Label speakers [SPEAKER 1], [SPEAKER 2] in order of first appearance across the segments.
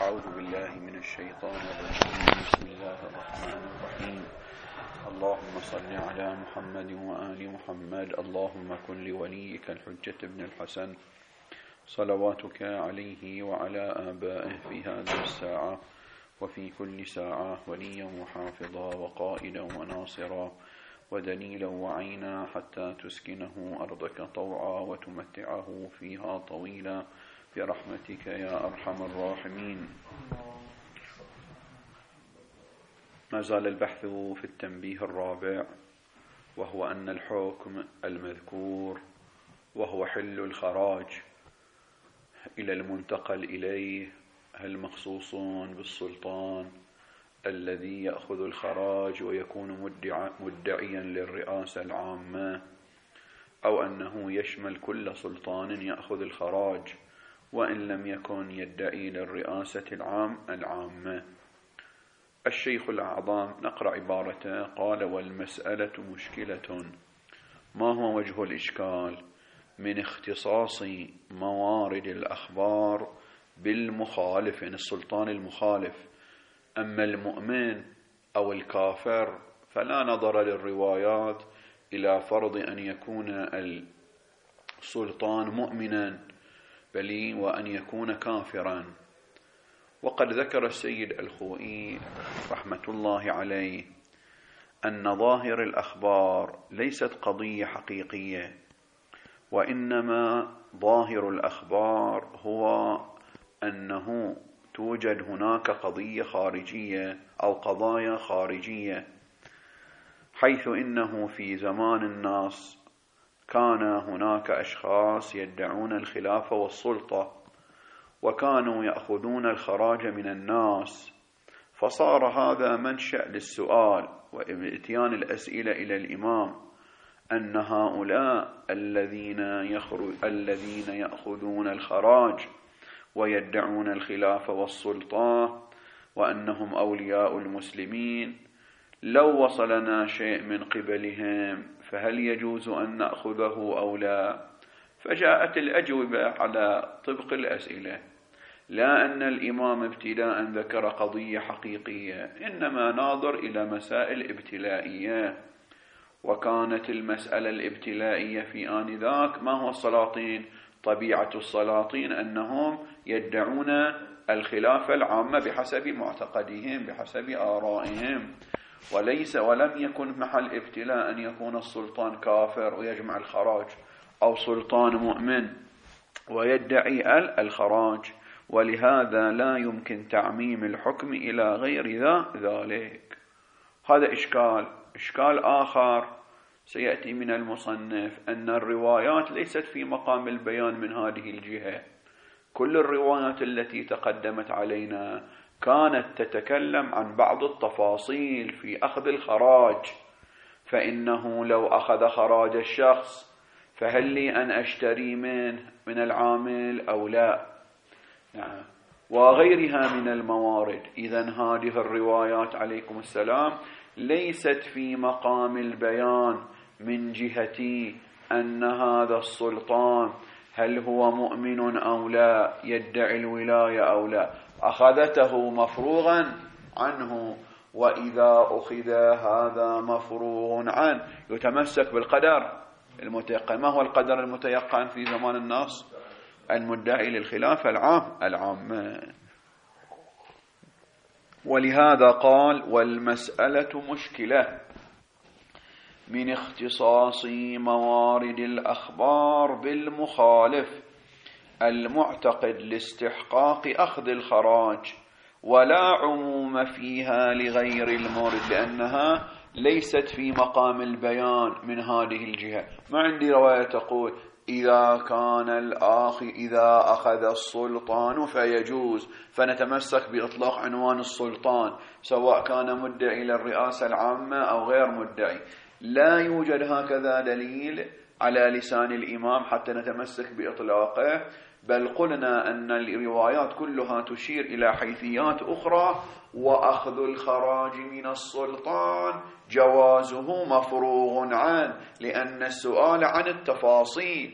[SPEAKER 1] أعوذ بالله من الشيطان الرجيم. بسم الله الرحمن الرحيم. اللهم صل على محمد وآل محمد. اللهم كن لوليك الحجة ابن الحسن صلواتك عليه وعلى آبائه في هذه الساعة وفي كل ساعة وليا وحافظا وقائدا وناصرا ودليلا وعينا حتى تسكنه أرضك طوعا وتمتعه فيها طويلا برحمتك يا أرحم الراحمين. ما زال البحث في التنبيه الرابع، وهو أن الحكم المذكور وهو حل الخراج إلى المنتقل إليه هل مخصوص بالسلطان الذي يأخذ الخراج ويكون مدعيا للرئاسة العامة، أو أنه يشمل كل سلطان يأخذ الخراج وإن لم يكن يدعي للرئاسة العامة. الشيخ الأعظم نقرأ عبارته قال: والمسألة مشكلة. ما هو وجه الإشكال؟ من اختصاص موارد الأخبار بالمخالف، يعني السلطان المخالف. أما المؤمن أو الكافر فلا نظر للروايات إلى فرض أن يكون السلطان مؤمنا بل وأن يكون كافرا. وقد ذكر السيد الخوئي رحمة الله عليه أن ظاهر الأخبار ليست قضية حقيقية، وإنما ظاهر الأخبار هو أنه توجد هناك قضية خارجية أو قضايا خارجية، حيث إنه في زمان الناس كان هناك أشخاص يدعون الخلافة والسلطة وكانوا يأخذون الخراج من الناس، فصار هذا منشأ للسؤال وإتيان الأسئلة إلى الإمام أن هؤلاء الذين يأخذون الخراج ويدعون الخلافة والسلطة وأنهم أولياء المسلمين، لو وصلنا شيء من قبلهم فهل يجوز أن نأخذه أو لا؟ فجاءت الأجوبة على طبق الأسئلة، لا أن الإمام ابتداء ذكر قضية حقيقية، إنما ناظر إلى مسائل ابتلائية. وكانت المسألة الابتلائية في آنذاك ما هو السلاطين؟ طبيعة السلاطين أنهم يدعون الخلافة العامة بحسب معتقدهم بحسب آرائهم، ولم يكن محل ابتلاء أن يكون السلطان كافر ويجمع الخراج أو سلطان مؤمن ويدعي الخراج، ولهذا لا يمكن تعميم الحكم إلى غير ذلك. هذا إشكال آخر سيأتي من المصنف أن الروايات ليست في مقام البيان من هذه الجهة. كل الروايات التي تقدمت علينا كانت تتكلم عن بعض التفاصيل في أخذ الخراج، فإنه لو أخذ خراج الشخص فهل لي أن أشتري من العامل أو لا؟ نعم. وغيرها من الموارد. إذن هذه الروايات عليكم السلام ليست في مقام البيان من جهة أن هذا السلطان هل هو مؤمن أو لا، يدعي الولاية أو لا، أخذته مفروغا عنه. وإذا أخذ هذا مفروغ عنه يتمسك بالقدر المتيقن. ما هو القدر المتيقن في زمان الناس؟ المدعي للخلافة العامة. ولهذا قال: والمسألة مشكلة من اختصاص موارد الأخبار بالمخالف المعتقد لاستحقاق أخذ الخراج، ولا عموم فيها لغير المورد، لأنها ليست في مقام البيان من هذه الجهة. ما عندي رواية تقول إذا أخذ السلطان فيجوز، فنتمسك بإطلاق عنوان السلطان سواء كان مدعي للرئاسة العامة أو غير مدعي. لا يوجد هكذا دليل على لسان الإمام حتى نتمسك بإطلاقه، بل قلنا أن الروايات كلها تشير إلى حيثيات أخرى، وأخذ الخراج من السلطان جوازه مفروغ عنه، لأن السؤال عن التفاصيل.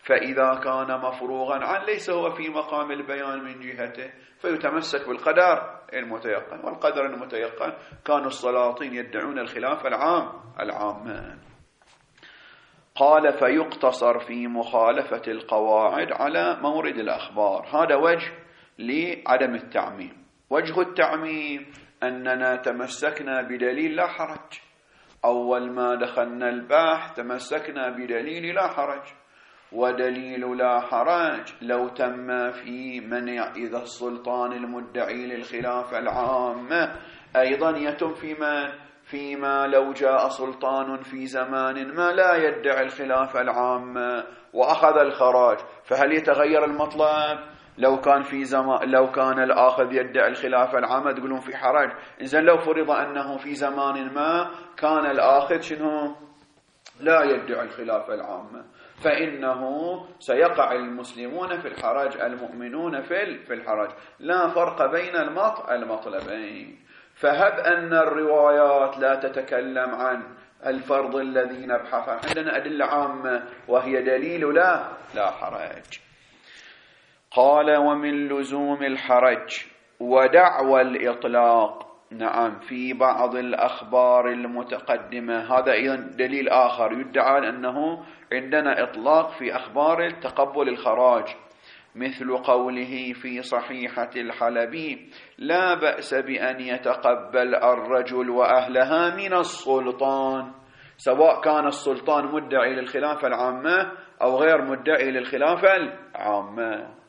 [SPEAKER 1] فإذا كان مفروغا عنه ليس هو في مقام البيان من جهته، فيتمسك بالقدر المتيقن، والقدر المتيقن كانوا السلاطين يدعون الخلاف العام. قال فيقتصر في مخالفة القواعد على مورد الأخبار. هذا وجه لعدم التعميم. وجه التعميم أننا تمسكنا بدليل لا حرج. أول ما دخلنا البحث تمسكنا بدليل لا حرج، ودليل لا حرج لو تم في منع إذا السلطان المدعي للخلاف العامة أيضا يتم فيما لو جاء سلطان في زمان ما لا يدعي الخلاف العامة وأخذ الخراج، فهل يتغير المطلب؟ لو كان الآخذ يدعي الخلاف العامة تقولون في حرج. إذن لو فرض أنه في زمان ما كان الآخذ شنو؟ لا يدعي الخلاف العامة، فإنه سيقع المسلمون في الحرج، المؤمنون في الحرج. لا فرق بين المطلبين. فهب أن الروايات لا تتكلم عن الفرض الذي نبحث عنه، عندنا أدلة عامة وهي دليل لا حرج. قال ومن لزوم الحرج ودعوى الإطلاق نعم في بعض الأخبار المتقدمة. هذا أيضا دليل آخر، يدعى أنه عندنا إطلاق في أخبار تقبل الخراج، مثل قوله في صحيحة الحلبي لا بأس بأن يتقبل الرجل وأهلها من السلطان، سواء كان السلطان مدعي للخلافة العامة أو غير مدعي للخلافة العامة.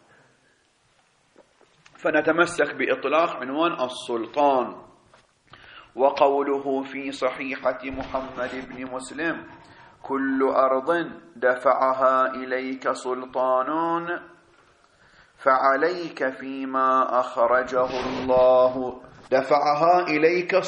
[SPEAKER 1] فنتمسك بإطلاق عنوان السلطان. وقوله في صحيحة محمد بن مسلم كل أرض دفعها إليك سلطان فعليك فيما أخرجه الله. دفعها إليك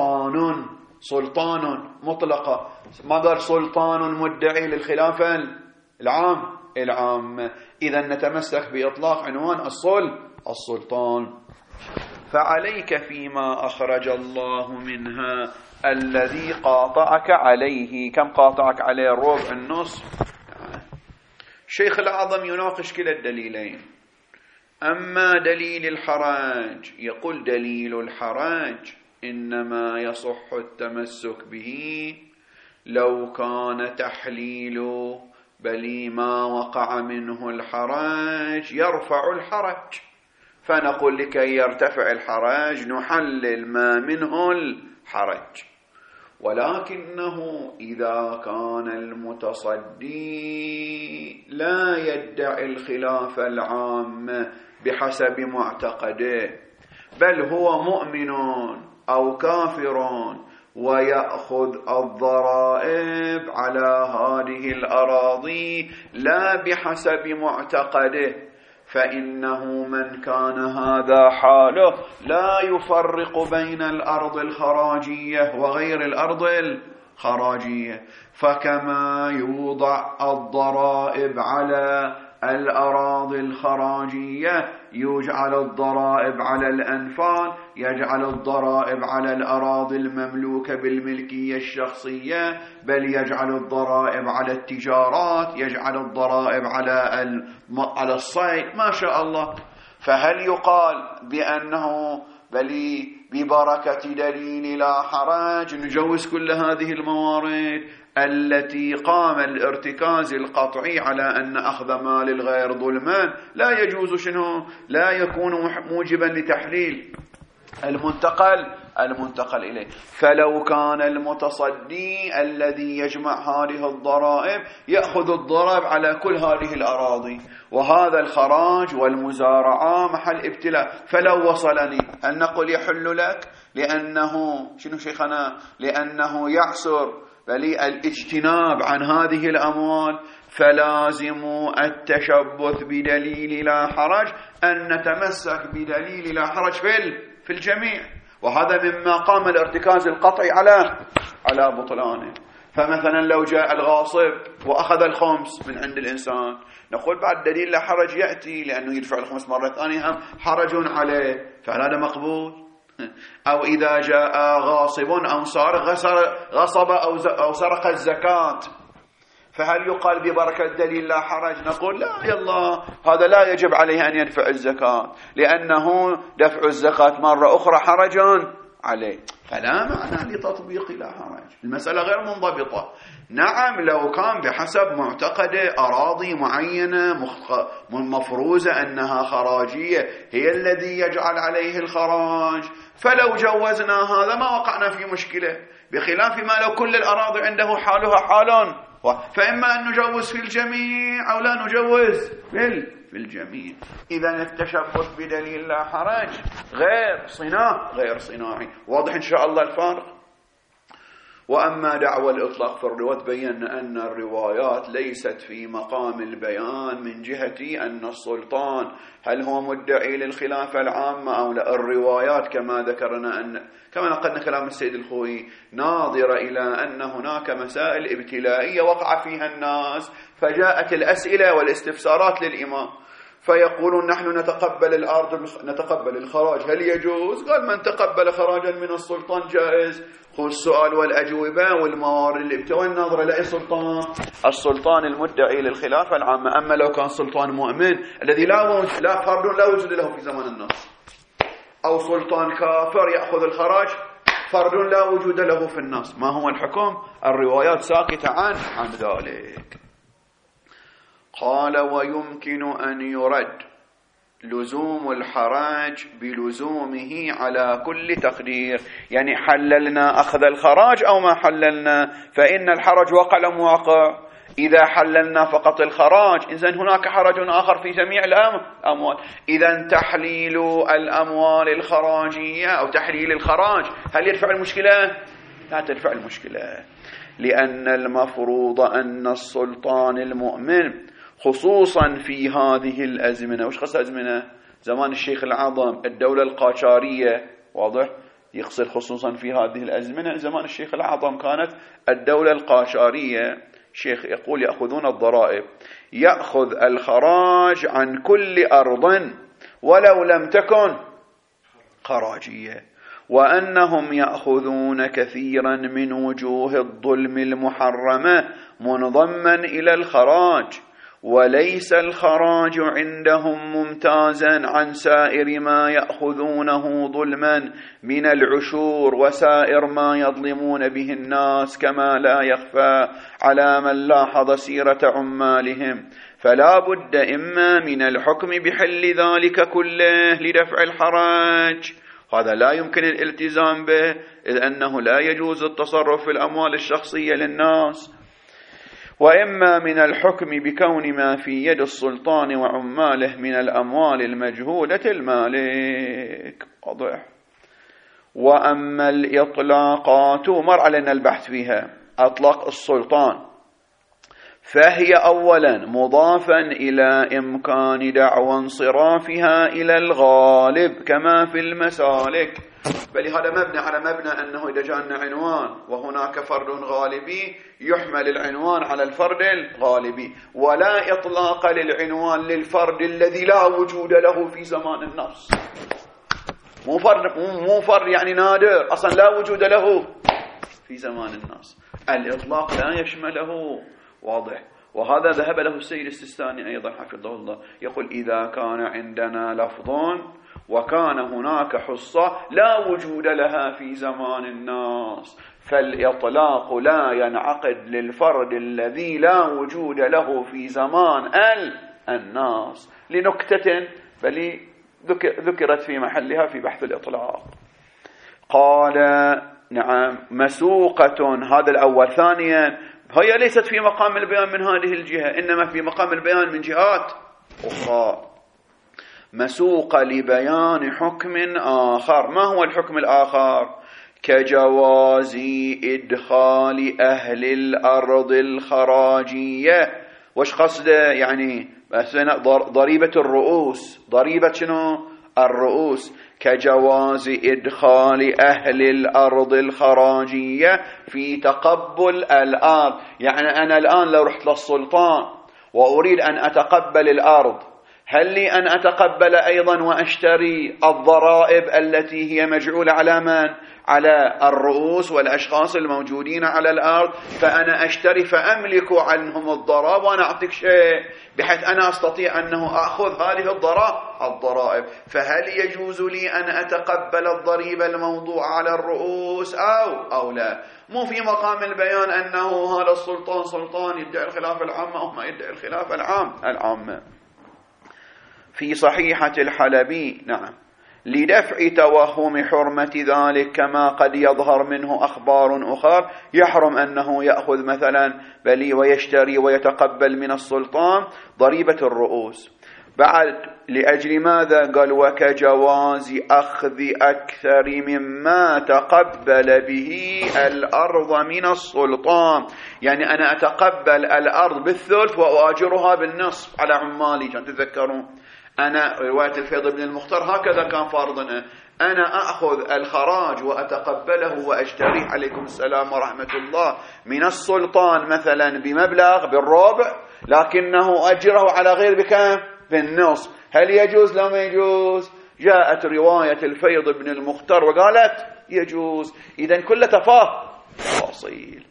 [SPEAKER 1] سلطان مطلقة، مدر سلطان مدعي للخلافة العام. إذا نتمسك بإطلاق عنوان السلطان. فعليك فيما أخرج الله منها الذي قاطعك عليه. كم قاطعك عليه؟ ربع النصف. الشيخ الأعظم يناقش كلا الدليلين. أما دليل الحرج يقول دليل الحرج إنما يصح التمسك به لو كان تحليل بل ما وقع منه الحرج يرفع الحرج، فنقول لكي يرتفع الحرج نحلل ما منه الحرج. ولكنه إذا كان المتصدي لا يدعي الخلاف العام بحسب معتقده، بل هو مؤمن أو كافر ويأخذ الضرائب على هذه الأراضي لا بحسب معتقده، فإنه من كان هذا حاله لا يفرق بين الأرض الخراجية وغير الأرض الخراجية. فكما يوضع الضرائب على الأراضي الخراجية يجعل الضرائب على الأنفال، يجعل الضرائب على الأراضي المملوكة بالملكية الشخصية، بل يجعل الضرائب على التجارات، يجعل الضرائب على الصيد، ما شاء الله. فهل يقال بأنه بل ببركة دليل لا حرج نجوز كل هذه الموارد التي قام الارتكاز القطعي على أن أخذ مال الغير ظلما لا يجوز شنو؟ لا يكون موجبا لتحليل المنتقل إليه. فلو كان المتصدي الذي يجمع هذه الضرائب يأخذ الضرائب على كل هذه الأراضي، وهذا الخراج والمزارعة محل ابتلاء، فلو وصلني أن نقول يحل لك لأنه شنو شيخنا؟ لأنه يعسر بلي الاجتناب عن هذه الأموال، فلازم التشبث بدليل لا حرج أن نتمسك بدليل لا حرج في الجميع، وهذا مما قام الارتكاز القطعي على بطلانه. فمثلا لو جاء الغاصب وأخذ الخمس من عند الإنسان نقول بعد دليل لا حرج يأتي، لأنه يدفع الخمس مرة ثانية هم حرج عليه، فهذا مقبول. أو إذا جاء غاصب أو سارق غصب أو سرق الزكاة، فهل يقال ببركة دليل لا حرج؟ نقول لا، يلا هذا لا يجب عليه أن يدفع الزكاة، لأنه دفع الزكاة مرة أخرى حرج عليه، فلا معنى لتطبيق لا حرج. المسألة غير منضبطة. نعم لو كان بحسب معتقد أراضي معينة مفروزة أنها خراجية هي الذي يجعل عليه الخراج، فلو جوزنا هذا ما وقعنا في مشكلة، بخلاف ما لو كل الأراضي عنده حالها حال، فإما أن نجوز في الجميع أو لا نجوز في الجميع. إذا التشبث بدليل لا حرج غير صناعي. واضح إن شاء الله الفارق. وأما دعوى الإطلاق في الروايات بينا أن الروايات ليست في مقام البيان من جهة أن السلطان هل هو مدعي للخلافة العامة أو لا. الروايات كما ذكرنا كما نقلنا كلام السيد الخوئي ناظرة إلى أن هناك مسائل ابتلائية وقع فيها الناس، فجاءت الأسئلة والاستفسارات للإمام، فيقولون نحن نتقبل الأرض، نتقبل الخراج، هل يجوز؟ قال من تقبل خراجا من السلطان جائز. خذ السؤال والأجوبة والموارد الابتواء الناظرة لأي سلطان؟ السلطان المدعي للخلافة العامة. أما لو كان سلطان مؤمن الذي لا فرد لا وجود له في زمان الناس، أو سلطان كافر يأخذ الخراج فرد لا وجود له في الناس، ما هو الحكم؟ الروايات ساكتة عن ذلك. قال ويمكن أن يرد لزوم الحراج بلزومه على كل تقدير، يعني حللنا أخذ الخراج أو ما حللنا، فإن الحرج وقع لم واقع. إذا حللنا فقط الخراج إذن هناك حرج آخر في جميع الأموال. إذن تحليل الأموال الخراجية أو تحليل الخراج هل يدفع المشكلة؟ لا تدفع المشكلة، لأن المفروض أن السلطان المؤمن خصوصا في هذه الأزمنة، وش خص أزمنة؟ زمان الشيخ العظم، الدولة القاجارية، واضح؟ يقصد خصوصا في هذه الأزمنة زمان الشيخ العظم كانت الدولة القاجارية. الشيخ يقول يأخذون الضرائب، يأخذ الخراج عن كل أرض ولو لم تكن خراجية، وأنهم يأخذون كثيرا من وجوه الظلم المحرمة منضما إلى الخراج، وليس الخراج عندهم ممتازا عن سائر ما يأخذونه ظلما من العشور وسائر ما يظلمون به الناس، كما لا يخفى على من لاحظ سيرة عمالهم. فلا بد إما من الحكم بحل ذلك كله لدفع الحراج، هذا لا يمكن الالتزام به إذ أنه لا يجوز التصرف في الأموال الشخصية للناس، وإما من الحكم بكون ما في يد السلطان وعماله من الأموال المجهولة المالك. واضح. وأما الإطلاقات مر علينا البحث فيها، أطلق السلطان، فهي أولا مضافا إلى إمكان دعوى انصرافها إلى الغالب كما في المسالك، بل هذا مبنى على مبنى أنه إذا جاءنا عنوان وهناك فرد غالبي يحمل العنوان على الفرد الغالبي، ولا إطلاق للعنوان للفرد الذي لا وجود له في زمان النص. مو فرد يعني نادر أصلا لا وجود له في زمان النص، الإطلاق لا يشمله. واضح. وهذا ذهب له السيد السيستاني أيضا حفظه الله، يقول إذا كان عندنا لفظ وكان هناك حصة لا وجود لها في زمان الناس، فالإطلاق لا ينعقد للفرد الذي لا وجود له في زمان الناس، لنكتة بل ذكرت في محلها في بحث الإطلاق. قال نعم مسوقة، هذا الأول. ثانيا هي ليست في مقام البيان من هذه الجهة، إنما في مقام البيان من جهات أخرى، مسوقة لبيان حكم آخر. ما هو الحكم الآخر؟ كجواز إدخال أهل الأرض الخراجية. وش قصده؟ يعني ضريبة الرؤوس، ضريبة شنو؟ الرؤوس. كجواز إدخال أهل الأرض الخراجية في تقبل الأرض، يعني أنا الآن لو رحت للسلطان وأريد أن أتقبل الأرض، هل لي أن أتقبل أيضا وأشتري الضرائب التي هي مجعولة على من؟ على الرؤوس والأشخاص الموجودين على الأرض، فأنا أشتري فأملك عنهم الضرائب وأنا أعطيك شيء، بحيث أنا أستطيع أنه أخذ هذه الضرائب. فهل يجوز لي أن أتقبل الضريبة الموضوع على الرؤوس أو لا؟ مو في مقام البيان أنه هذا السلطان سلطان يدعي الخلافة العامة أو ما يدعي الخلافة العامة. في صحيحة الحلبي نعم لدفع توهم حرمة ذلك كما قد يظهر منه أخبار أخرى يحرم أنه يأخذ مثلا بلي ويشتري ويتقبل من السلطان ضريبة الرؤوس. بعد لأجل ماذا؟ قال وكجواز أخذ أكثر مما تقبل به الأرض من السلطان، يعني أنا أتقبل الأرض بالثلث وأؤاجرها بالنصف على عمالي. كان تذكرون أنا رواية الفيض بن المختار هكذا كان فرضنا، أنا أخذ الخراج وأتقبله وأشتريه عليكم السلام ورحمة الله من السلطان مثلا بمبلغ بالربع، لكنه أجره على غير بكم؟ بالنصف. هل يجوز لو ما يجوز؟ جاءت رواية الفيض بن المختار وقالت يجوز. إذن كل تفاصيل.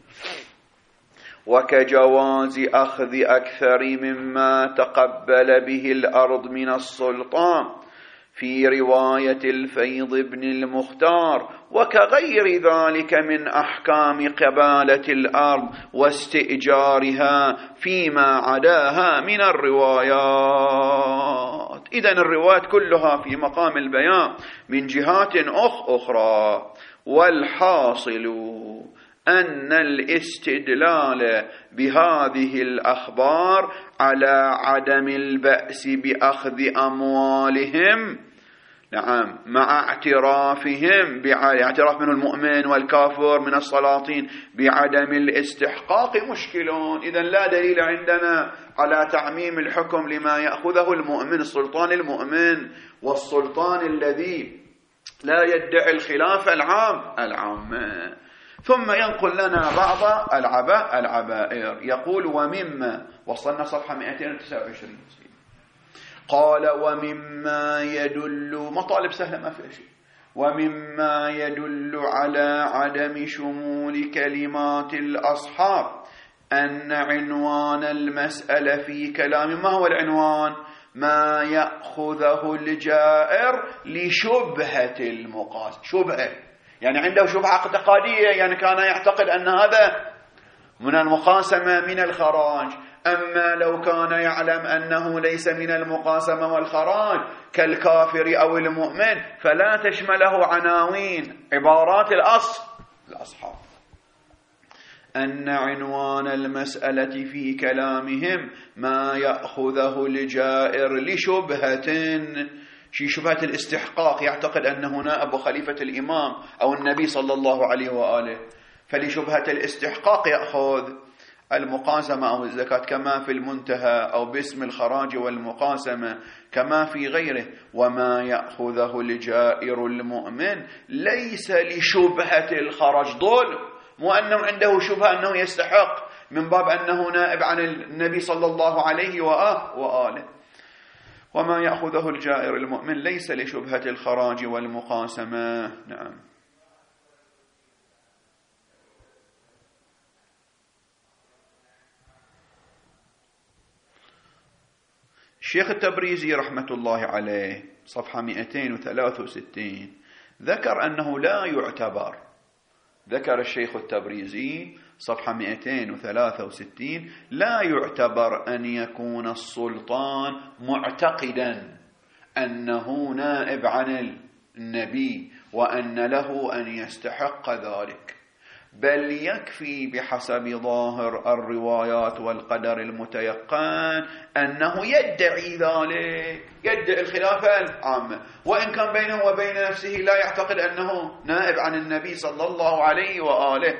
[SPEAKER 1] وكجواز أخذ أكثر مما تقبل به الأرض من السلطان في رواية الفيض بن المختار، وكغير ذلك من أحكام قبالة الأرض واستئجارها فيما عداها من الروايات. إذن الروايات كلها في مقام البيان من جهات أخرى. والحاصل أن الاستدلال بهذه الأخبار على عدم البأس بأخذ أموالهم نعم مع اعترافهم اعتراف من المؤمن والكافر من السلاطين بعدم الاستحقاق مشكلون. إذن لا دليل عندنا على تعميم الحكم لما يأخذه المؤمن، السلطان المؤمن والسلطان الذي لا يدعي الخلافة العامة. ثم ينقل لنا بعض العبائر. يقول ومما وصلنا صفحة 229 قال ومما يدل مطالب سهلة ما فيها شيء. ومما يدل على عدم شمول كلمات الأصحاب أن عنوان المسألة في كلام ما هو العنوان؟ ما يأخذه الجائر لشبهة المقاس. شبهة يعني عنده شبهة اعتقادية، يعني كان يعتقد أن هذا من المقاسمة من الخراج. أما لو كان يعلم أنه ليس من المقاسمة والخراج كالكافر أو المؤمن فلا تشمله عناوين عبارات الأصحاب. أن عنوان المسألة في كلامهم ما يأخذه الجائر لشبهة، شبهة الاستحقاق، يعتقد أنه نائب خليفة الإمام أو النبي صلى الله عليه وآله، فلشبهة الاستحقاق يأخذ المقاسمة أو الزكاة كما في المنتهى أو باسم الخراج والمقاسمة كما في غيره. وما يأخذه الجائر المؤمن ليس لشبهة الخراج ظلم، مو أنه عنده شبهة أنه يستحق من باب أنه نائب عن النبي صلى الله عليه وآله. وما يأخذه الجائر المؤمن ليس لشبهة الخراج والمقاسمة. نعم. الشيخ التبريزي رحمة الله عليه صفحة 263 ذكر أنه لا يعتبر، ذكر الشيخ التبريزي صفحة 263 لا يعتبر أن يكون السلطان معتقدا أنه نائب عن النبي وأن له أن يستحق ذلك، بل يكفي بحسب ظاهر الروايات والقدر المتيقن أنه يدعي ذلك، يدعي الخلافة العامة، وإن كان بينه وبين نفسه لا يعتقد أنه نائب عن النبي صلى الله عليه وآله.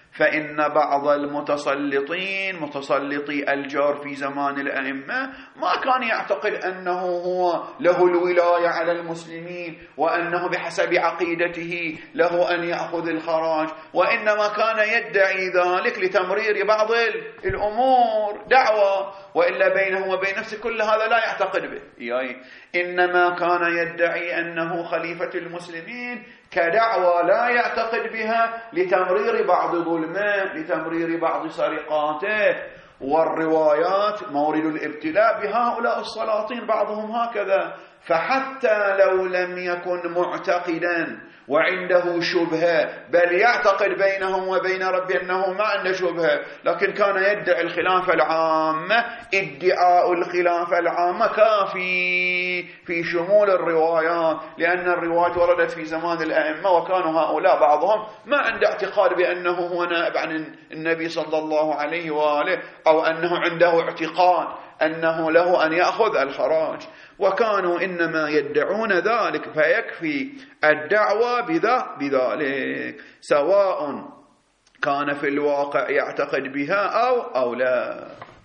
[SPEAKER 1] فإن بعض المتسلطين متسلطي الجار في زمان الأئمة ما كان يعتقد أنه هو له الولاية على المسلمين وأنه بحسب عقيدته له أن يأخذ الخراج، وإنما كان يدعي ذلك لتمرير بعض الأمور دعوة، وإلا بينه وبين نفسه كل هذا لا يعتقد به. إنما كان يدعي أنه خليفة المسلمين كدعوة لا يعتقد بها لتمرير بعض ظلمه، لتمرير بعض سرقاته. والروايات مورد الابتلاء بهؤلاء السلاطين بعضهم هكذا، فحتى لو لم يكن معتقدا وعنده شبهة، بل يعتقد بينهم وبين ربه أنه ما عنده شبهة، لكن كان يدعي الخلافة العامة، ادعاء الخلافة العامة كافي في شمول الروايات، لأن الروايات وردت في زمان الأئمة وكانوا هؤلاء بعضهم ما عنده اعتقاد بأنه هو نائب عن النبي صلى الله عليه وآله، أو أنه عنده اعتقاد أنه له أن يأخذ الخراج، وكانوا إنما يدعون ذلك، فيكفي الدعوة بذلك سواء كان في الواقع يعتقد بها أو لا.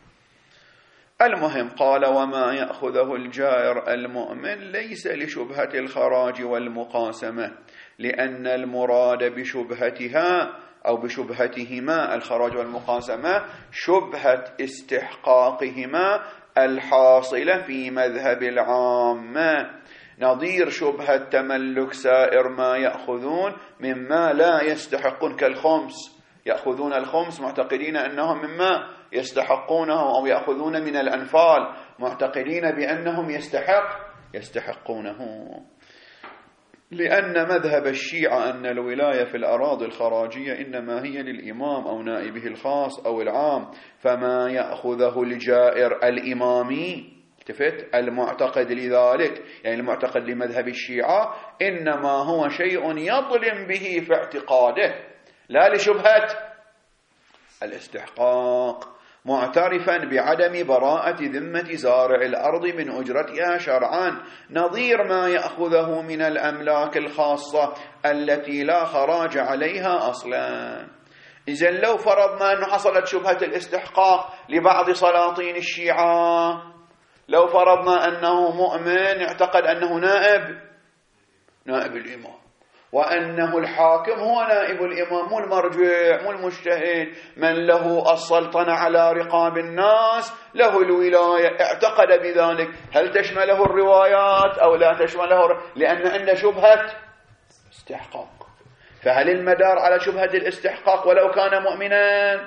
[SPEAKER 1] المهم قال: وما يأخذه الجائر المؤمن ليس لشبهة الخراج والمقاسمة، لأن المراد بشبهتها أو بشبهتهما الخراج والمقاسمة شبهة استحقاقهما الحاصلة في مذهب العامة، نظير شبهة تملك سائر ما يأخذون مما لا يستحقون، كالخمس، يأخذون الخمس معتقدين أنهم مما يستحقونه، أو يأخذون من الأنفال معتقدين بأنهم يستحقونه. لأن مذهب الشيعة أن الولاية في الأراضي الخراجية إنما هي للإمام أو نائبه الخاص أو العام، فما يأخذه الجائر الإمامي المعتقد لذلك، يعني المعتقد لمذهب الشيعة، إنما هو شيء يظلم به في اعتقاده لا لشبهة الاستحقاق، معترفا بعدم براءة ذمة زارع الأرض من أجرتها شرعا، نظير ما يأخذه من الأملاك الخاصة التي لا خراج عليها أصلا. إذن لو فرضنا أنه حصلت شبهة الاستحقاق لبعض سلاطين الشيعة، لو فرضنا أنه مؤمن اعتقد أنه نائب الإمام، وأنه الحاكم هو نائب الإمام، مو المرجع مو المجتهد، من له السلطنة على رقاب الناس، له الولاية، اعتقد بذلك، هل تشمله الروايات أو لا تشمله؟ لأن عنده شبهة استحقاق. فهل المدار على شبهة الاستحقاق ولو كان مؤمنا؟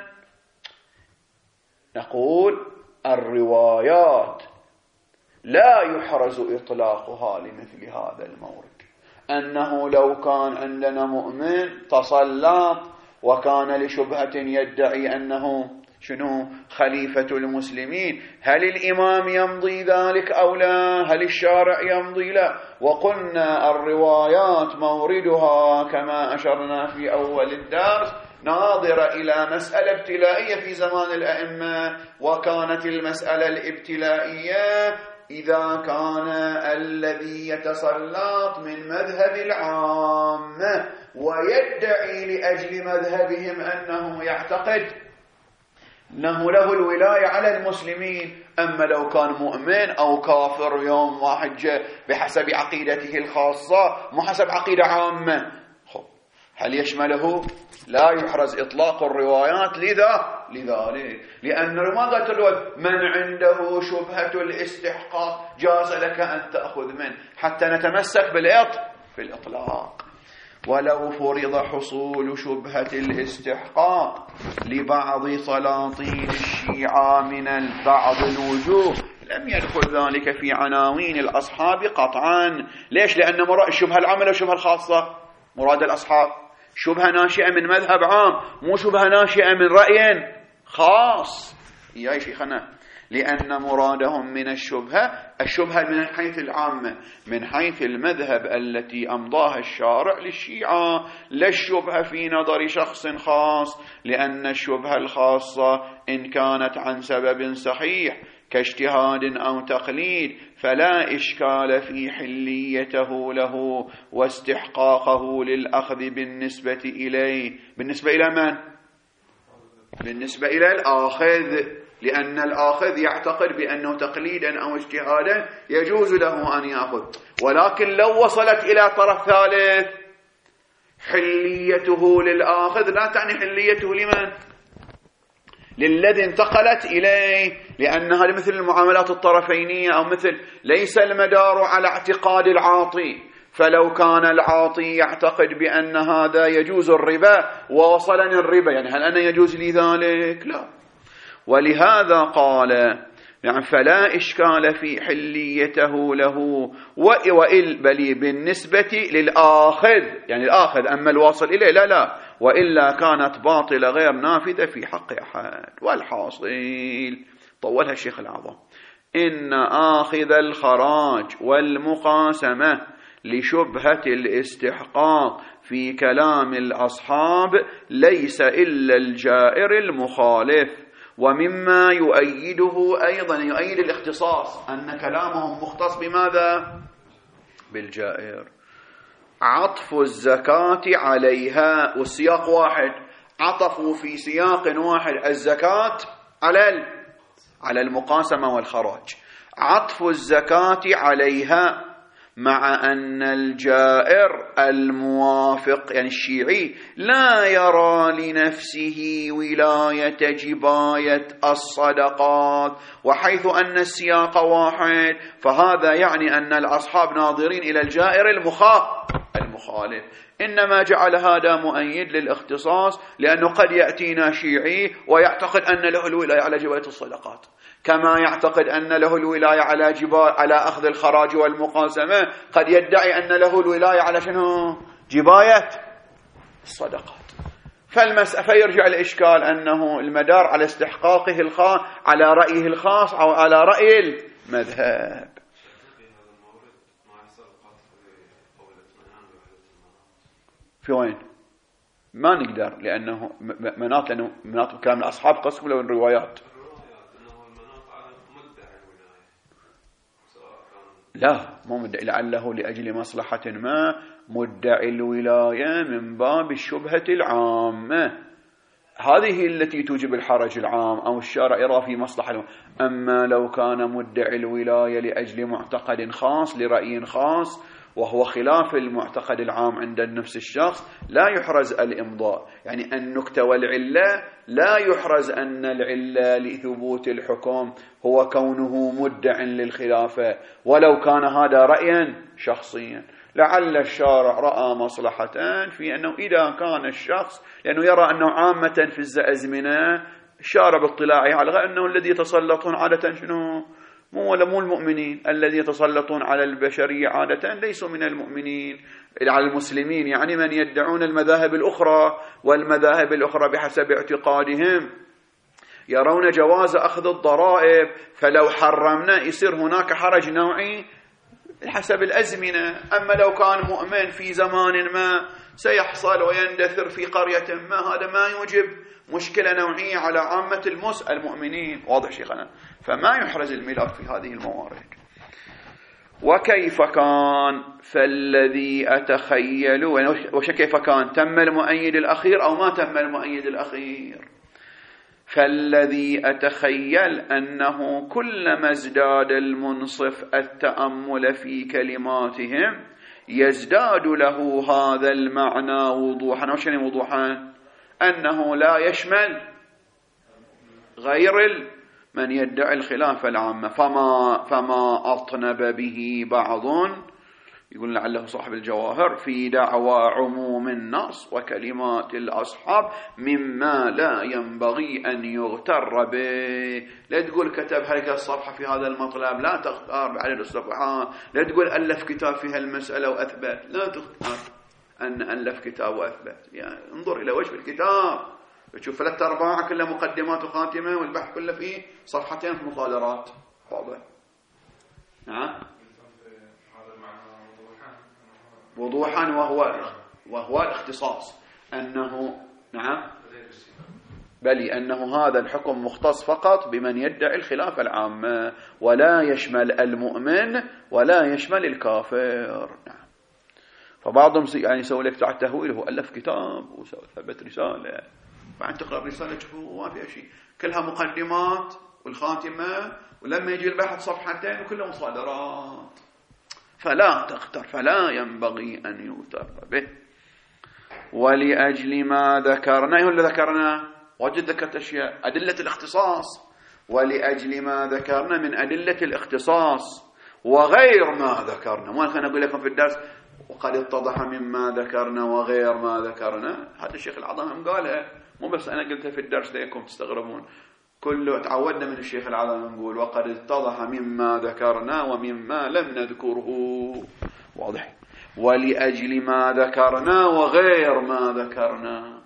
[SPEAKER 1] نقول الروايات لا يحرز إطلاقها لمثل هذا المورد، أنه لو كان عندنا مؤمن تسلط وكان لشبهة يدعي أنه خليفة المسلمين، هل الإمام يمضي ذلك أو لا؟ هل الشارع يمضي؟ لا. وقلنا الروايات موردها كما أشرنا في أول الدرس ناظرة إلى مسألة ابتلائية في زمان الأئمة، وكانت المسألة الابتلائية إذا كان الذي يتسلط من مذهب العامة ويدعي لأجل مذهبهم أنه يعتقد أنه له الولاية على المسلمين. أما لو كان مؤمن أو كافر يوم واحد جاء بحسب عقيدته الخاصة مو حسب عقيدة عامة، هل يشمله؟ لا يحرز إطلاق الروايات لذلك، لأن ما قلت له من عنده شبهة الاستحقاق جاز لك أن تأخذ منه، حتى نتمسك بالإطلاق. ولو فرض حصول شبهة الاستحقاق لبعض سلاطين الشيعة من بعض الوجوه لم يدخل ذلك في عناوين الأصحاب قطعا. ليش؟ لأن مراد الشبهة العامة ولا الشبهة الخاصة؟ مراد الأصحاب شبهة ناشئة من مذهب عام، مو شبهة ناشئة من رأي خاص. يا شيخنا، لأن مرادهم من الشبهة من حيث العامة، من حيث المذهب التي أمضاها الشارع للشيعة، لا الشبهة في نظر شخص خاص، لأن الشبهة الخاصة إن كانت عن سبب صحيح كاجتهاد أو تقليد فلا إشكال في حليته له واستحقاقه للأخذ بالنسبة إليه. بالنسبة إلى من؟ بالنسبة إلى الآخذ، لأن الآخذ يعتقد بأنه تقليدا أو اجتهادا يجوز له أن يأخذ. ولكن لو وصلت إلى طرف ثالث، حليته للآخذ لا تعني حليته لمن؟ للذي انتقلت إليه، لأن هذه مثل المعاملات الطرفينية، أو مثل ليس المدار على اعتقاد العاطي، فلو كان العاطي يعتقد بأن هذا يجوز الربا ووصلني الربا، يعني هل أنا يجوز لي ذلك؟ لا. ولهذا قال يعني فلا إشكال في حليته له بل بالنسبة للآخذ، يعني الآخذ، أما الواصل إليه لا، وإلا كانت باطلة غير نافذة في حق أحد. والحاصل طولها الشيخ الأعظم إن آخذ الخراج والمقاسمة لشبهة الاستحقاق في كلام الأصحاب ليس إلا الجائر المخالف. ومما يؤيده أيضا يؤيد الاختصاص أن كلامهم مختص بماذا؟ بالجائر. عطف الزكاة عليها، والسياق واحد، عطفوا في سياق واحد الزكاة على المقاسمة والخراج. عطف الزكاة عليها مع أن الجائر الموافق يعني الشيعي لا يرى لنفسه ولاية جباية الصدقات، وحيث أن السياق واحد فهذا يعني أن الأصحاب ناظرين إلى الجائر المخالف. إنما جعل هذا مؤيد للاختصاص، لأنه قد يأتينا شيعي ويعتقد أن له الولاية على جباية الصدقات، كما يعتقد أن له الولاية على أخذ الخراج والمقاسمة، قد يدعي أن له الولاية على شنو؟ جباية الصدقات. فيرجع الإشكال أنه المدار على استحقاقه الخاص، على رأيه الخاص أو على رأي المذهب. في وين؟ ما نقدر، لأنه مناط كلام الأصحاب قسم له الروايات. لا، مو مدعي، لعله لأجل مصلحة ما مدعي الولاية من باب الشبهة العامة، هذه التي توجب الحرج العام أو الشارع يرى في مصلحة. أما لو كان مدعي الولاية لأجل معتقد خاص لرأي خاص وهو خلاف المعتقد العام عند نفس الشخص، لا يحرز الإمضاء. يعني النكتة والعلة لا يحرز أن العلة لثبوت الحكم هو كونه مدع للخلافة، ولو كان هذا رأيا شخصيا. لعل الشارع رأى مصلحة في أنه إذا كان الشخص، لأنه يرى أنه عامة في الأزمنة الشارع باطلاعه على غير أنه الذي يتسلطون عادة شنو؟ مو المؤمنين، الذي يتسلطون على البشرية عادة ليسوا من المؤمنين، على المسلمين يعني من يدعون المذاهب الأخرى، والمذاهب الأخرى بحسب اعتقادهم يرون جواز أخذ الضرائب، فلو حرمنا يصير هناك حرج نوعي حسب الأزمنة. أما لو كان مؤمن في زمان ما سيحصل ويندثر في قرية ما، هذا ما يوجب مشكلة نوعية على عامة المؤمنين. واضح شيخنا؟ فما يحرز الميلاد في هذه الموارد. وكيف كان؟ فالذي أتخيل، كيف كان؟ تم المؤيد الأخير أو ما تم المؤيد الأخير؟ فالذي أتخيل أنه كلما ازداد المنصف التأمل في كلماتهم يزداد له هذا المعنى وضوحا. وش يعني وضوحا؟ أنه لا يشمل غير من يدعي الخلافة العامة. فما أطنب به بعض، يقول لعله صاحب الجواهر، في دعوى عموم النص وكلمات الأصحاب مما لا ينبغي أن يغتر به. لا تقول كتب هذه الصفحة في هذا المطلب، لا تختار بعدد الصفحات. لا تقول ألف كتاب في هالمسألة وأثبت، لا تختار أن ألف كتاب وأثبت. يعني انظر إلى وجه الكتاب، تشوف 3/4 كلها مقدمات وخاتمة، والبحث كله فيه صفحتين مصادرات. واضح؟ نعم، وضوحا وهو الاختصاص، أنه نعم بل أنه هذا الحكم مختص فقط بمن يدعي الخلافة العامة، ولا يشمل المؤمن ولا يشمل الكافر. نعم. فبعضهم يعني يسوي لك تحت تهويله، ألف كتاب وثبت رسالة. بعد تقرأ الرسالة تشوفوا ما فيها شيء، كلها مقدمات والخاتمة، ولما يجي البحث صفحتين وكلها مصادرات. فلا تغتر، فلا ينبغي أن يغتر به. ولأجل ما ذكرنا، هو اللي ذكرنا واجد ذكرت أشياء أدلة الاختصاص، ولأجل ما ذكرنا من أدلة الاختصاص وغير ما ذكرنا. ما كان أقول لكم في الدرس وقد اتضح مما ذكرنا وغير ما ذكرنا، هذا الشيخ العظام قالها، مو بس أنا قلتها في الدرس ليكم تستغربون، كله تعودنا من الشيخ العظام نقول وقد اتضح مما ذكرنا ومما لم نذكره. واضح. ولأجل ما ذكرنا وغير ما ذكرنا.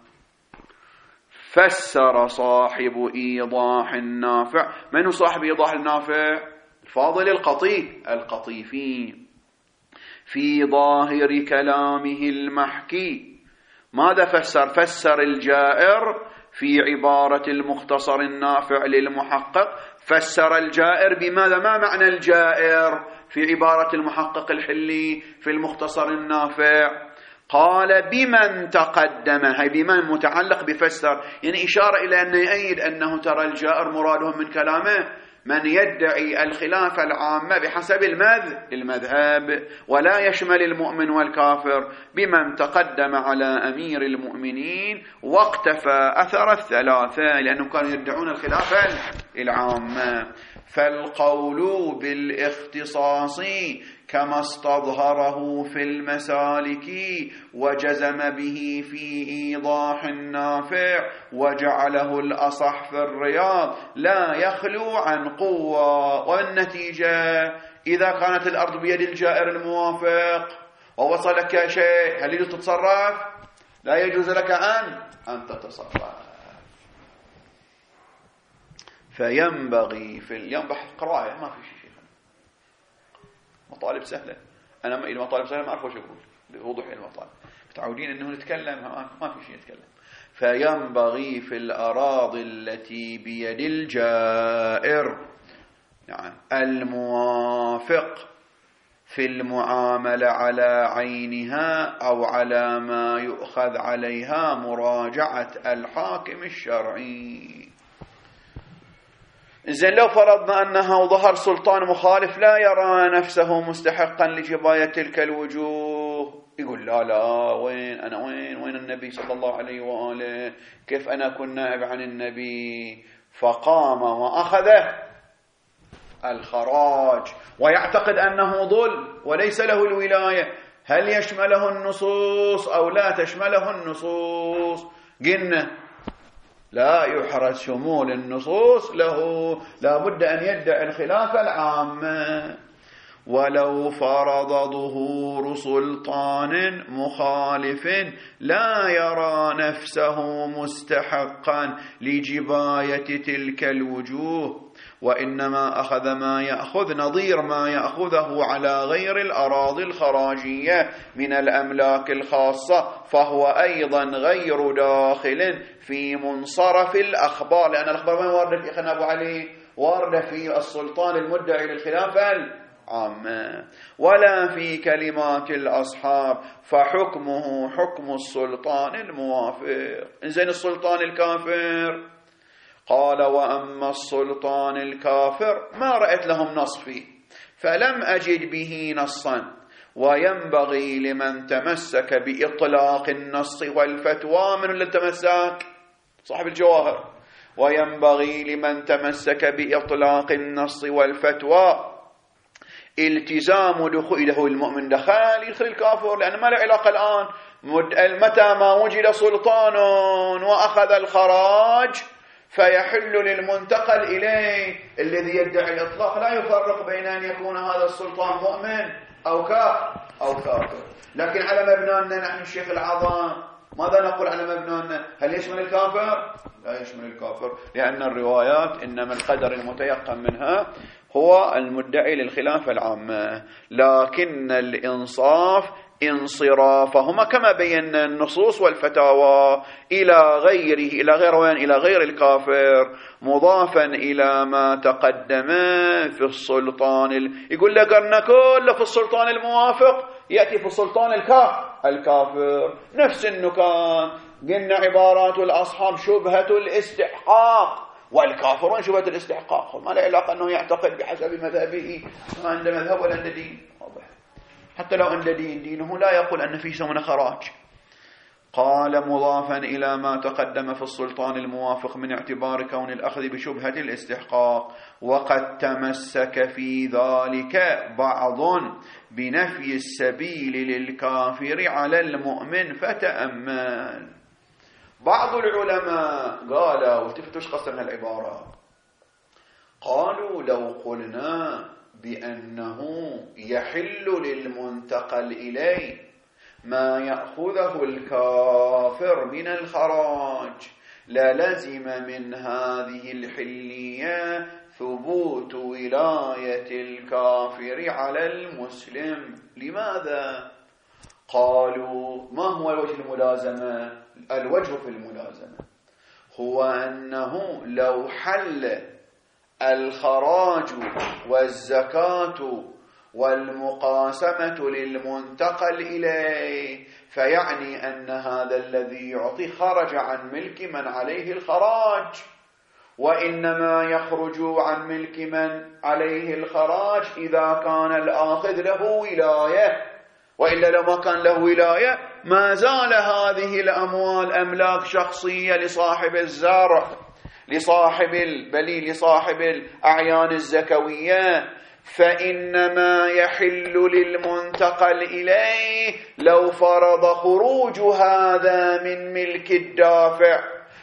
[SPEAKER 1] فسر صاحب إيضاح النافع. من هو صاحب إيضاح النافع؟ الفاضل القطيفي في ظاهر كلامه المحكي. ماذا فسر؟ فسر الجائر في عبارة المختصر النافع للمحقق، فسر الجائر بماذا؟ ما معنى الجائر في عبارة المحقق الحلي في المختصر النافع؟ قال بمن تقدم، هي بمن متعلق بفسر، يعني إشارة إلى أن يؤيد أنه ترى الجائر مرادهم من كلامه من يدعي الخلافة العامة بحسب المذهب، ولا يشمل المؤمن والكافر. بمن تقدم على أمير المؤمنين واقتفى أثر الثلاثة، لأنهم كانوا يدعون الخلافة العامة. فالقول بالاختصاص كما استظهره في المسالك وجزم به في إيضاح النافع وجعله الأصح في الرياض لا يخلو عن قوة. والنتيجة إذا كانت الأرض بيد الجائر الموافق ووصلك شيء، هل يجوز تتصرف؟ لا يجوز لك أن تتصرف. فينبغي في اليوم بحث قراءة ما في شيء، مطالب سهلة. أنا إذا مطالب سهلة ما أعرف وش أقول بوضوح المطالب، متعودين أنه نتكلم ما في شيء نتكلم. فينبغي في الأراضي التي بيد الجائر يعني الموافق في المعاملة على عينها أو على ما يؤخذ عليها مراجعة الحاكم الشرعي. إذن لو فرضنا أنه ظهر سلطان مخالف لا يرى نفسه مستحقا لجباية تلك الوجوه، يقول لا وين أنا، وين النبي صلى الله عليه وآله، كيف أنا أكون نائب عن النبي؟ فقام وأخذ الخراج ويعتقد أنه ظل وليس له الولاية. هل يشمله النصوص أو لا تشمله النصوص؟ قلنا لا يحرز شمول النصوص له، لا بد أن يدعي الخلافة العامة. ولو فرض ظهور سلطان مخالف لا يرى نفسه مستحقا لجباية تلك الوجوه، وإنما أخذ ما يأخذ نظير ما يأخذه على غير الأراضي الخراجية من الأملاك الخاصة، فهو أيضا غير داخل في منصرف الأخبار، لأن الأخبار ما واردة في خنا أبو علي، واردة في السلطان المدعي للخلافة العامة، ولا في كلمات الأصحاب، فحكمه حكم السلطان الموافق. إنزين السلطان الكافر قال وأما السلطان الكافر ما رأيت لهم نص فيه فلم أجد به نصا، وينبغي لمن تمسك بإطلاق النص والفتوى، من اللي تمسك؟ صاحب الجواهر. وينبغي لمن تمسك بإطلاق النص والفتوى التزام دخوله. المؤمن دخل يدخل الكافر، لأن ما له علاقة الآن. متى ما وجد سلطان وأخذ الخراج فيحل للمنتقل إليه الذي يدعي الإطلاق لا يفرق بين أن يكون هذا السلطان مؤمن أو كافر. لكن على مبنانا نحن الشيخ العظام ماذا نقول على مبنانا؟ هل يشمل الكافر؟ لا يشمل الكافر، لأن الروايات إنما القدر المتيقن منها هو المدعي للخلافة العامة، لكن الإنصاف انصرافهما كما بينا النصوص والفتاوى إلى غير الكافر، مضافا إلى ما تقدم في السلطان يقول لقرنا كله في السلطان الموافق، يأتي في السلطان الكافر نفس النكان. قلنا عبارات الأصحاب شبهة الاستحقاق، والكافرون شبهة الاستحقاق، ما له علاقة أنه يعتقد بحسب مذهبه، ما عنده مذهب ولا عنده دين. حتى لو عنده دينه لا يقول أن في سمن خراج. قال مضافا إلى ما تقدم في السلطان الموافق من اعتبار كون الأخذ بشبهة الاستحقاق، وقد تمسك في ذلك بعض بنفي السبيل للكافر على المؤمن. فتأمل بعض العلماء قالوا، والتفتوا ايش قسم هالعبارة، قالوا لو قلنا بأنه يحل للمنتقل إليه ما يأخذه الكافر من الخراج للزم من هذه الحلية ثبوت ولاية الكافر على المسلم. لماذا؟ قالوا ما هو الوجه الملازمة؟ الوجه في الملازمة هو أنه لو حل الخراج والزكاة والمقاسمة للمنتقل إليه، فيعني أن هذا الذي يعطي خرج عن ملك من عليه الخراج، وإنما يخرج عن ملك من عليه الخراج إذا كان الآخذ له ولاية، وإلا لو ما كان له ولاية ما زال هذه الأموال أملاك شخصية لصاحب الزرع، لصاحب البلي، لصاحب الأعيان الزكوية. فإنما يحل للمنتقل إليه لو فرض خروج هذا من ملك الدافع،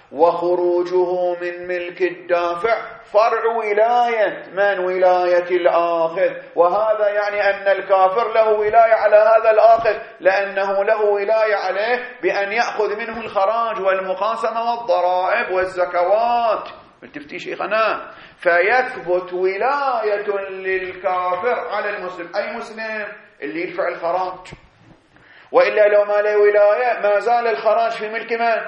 [SPEAKER 1] وخروجه من ملك الدافع فرع ولاية من؟ ولاية الآخذ. وهذا يعني أن الكافر له ولاية على هذا الآخذ، لأنه له ولاية عليه بأن يأخذ منه الخراج والمقاسمة والضرائب والزكوات. التفتيش شيخنا، فيثبت ولاية للكافر على المسلم. أي مسلم؟ اللي يدفع الخراج، وإلا لو ما له ولاية ما زال الخراج في ملك من؟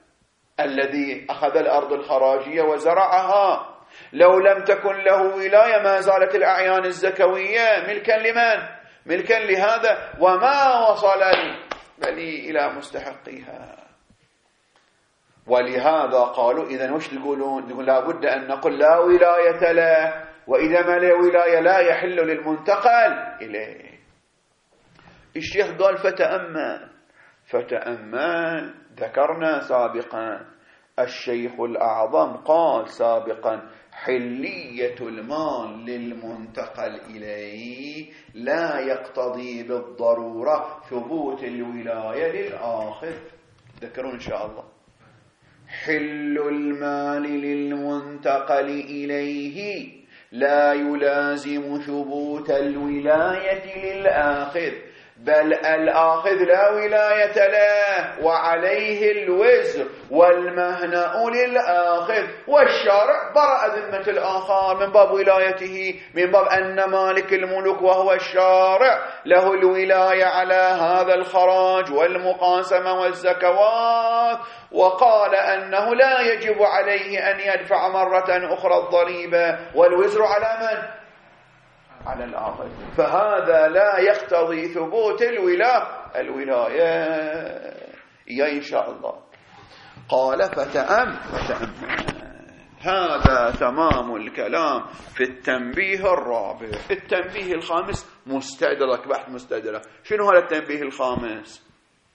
[SPEAKER 1] الذي أخذ الأرض الخراجية وزرعها. لو لم تكن له ولاية ما زالت الأعيان الزكوية ملكا لمن؟ ملكا لهذا، وما وصل البلي إلى مستحقها. ولهذا قالوا إذن وش تقولون؟ يقول لابد أن نقول لا ولاية له، وإذا ما له ولاية لا يحل للمنتقل إليه. الشيخ قال فتأمل. ذكرنا سابقا الشيخ الأعظم قال سابقا حلية المال للمنتقل إليه لا يقتضي بالضرورة ثبوت الولاية للآخذ. ذكرون إن شاء الله. حل المال للمنتقل إليه لا يلازم ثبوت الولاية للآخذ، بل الآخذ لا ولاية له وعليه الوزر والمهنأ للآخذ، والشارع برأ ذمة الآخر من باب ولايته، من باب أن مالك الملك وهو الشارع له الولاية على هذا الخراج والمقاسمة والزكوات، وقال أنه لا يجب عليه أن يدفع مرة أخرى الضريبة والوزر على من؟ على الآخر. فهذا لا يقتضي ثبوت الولاية إن شاء الله. قال فتأمل. هذا تمام الكلام في التنبيه الرابع. التنبيه الخامس مستدرك، بحث مستدرك. شنو هذا التنبيه الخامس؟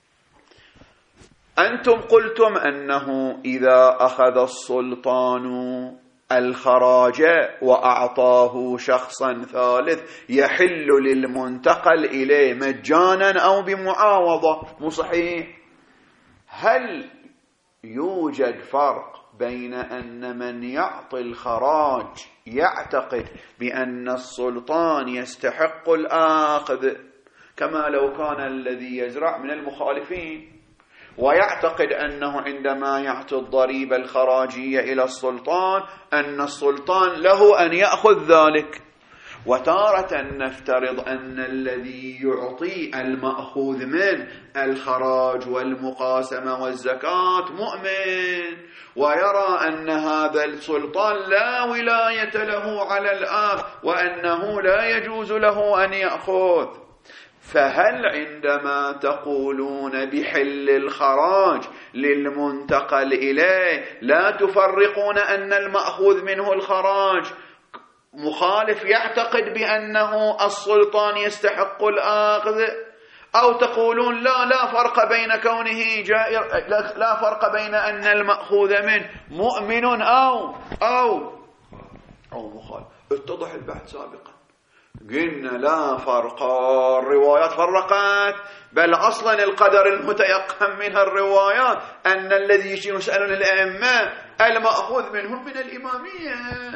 [SPEAKER 1] أنتم قلتم أنه إذا أخذ السلطان الخراج وأعطاه شخصا ثالث يحل للمنتقل إليه مجانا أو بمعاوضة. مو صحيح؟ هل يوجد فرق بين أن من يعطي الخراج يعتقد بأن السلطان يستحق الآخذ كما لو كان الذي يزرع من المخالفين، ويعتقد أنه عندما يعطي الضريبة الخراجية إلى السلطان أن السلطان له أن يأخذ ذلك؟ وتارة نفترض أن الذي يعطي المأخوذ من الخراج والمقاسمة والزكاة مؤمن، ويرى أن هذا السلطان لا ولاية له على الآخر وأنه لا يجوز له أن يأخذ. فهل عندما تقولون بحل الخراج للمنتقل إليه لا تفرقون أن المأخوذ منه الخراج مخالف يعتقد بأنه السلطان يستحق الأخذ، أو تقولون لا فرق بين كونه جائر، لا فرق بين أن المأخوذ منه مؤمن أو مخالف؟ اتضح البحث سابقا، قلنا لا فرق، الروايات فرقت، بل أصلا القدر المتيقن منها الروايات أن الذي يسألون الأئمة المأخوذ منهم من الإمامية.